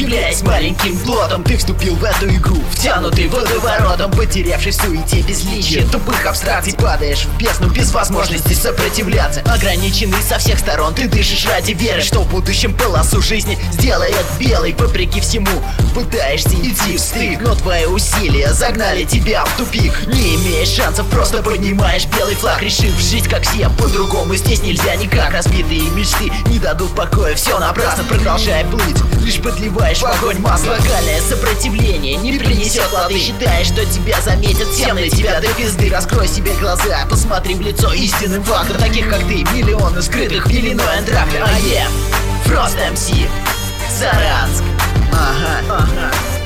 являясь маленьким плотом. Ты вступил в эту игру, втянутый водоворотом, потерявший в суете безличие тупых абстракций. Падаешь в бездну без возможности сопротивляться. Ограниченный со всех сторон, ты дышишь ради веры, что в будущем полосу жизни сделает белой. Вопреки всему пытаешься идти в стык, но твои усилия загнали тебя в тупик. Не имеешь шансов, просто поднимаешь белый флаг, решив жить как все, по-другому здесь нельзя никак. Разбитые мечты не дадут покоя, все напрасно, продолжай плыть, лишь подливаешь в огонь масло. Локальное сопротивление не принесет лады. Считаешь, что тебя заметят, всем на тебя до пизды. Раскрой себе глаза, посмотри в лицо истинным фактор. Таких как ты миллионы скрытых пеленой антракта. Frost MC, Саранск. Ага.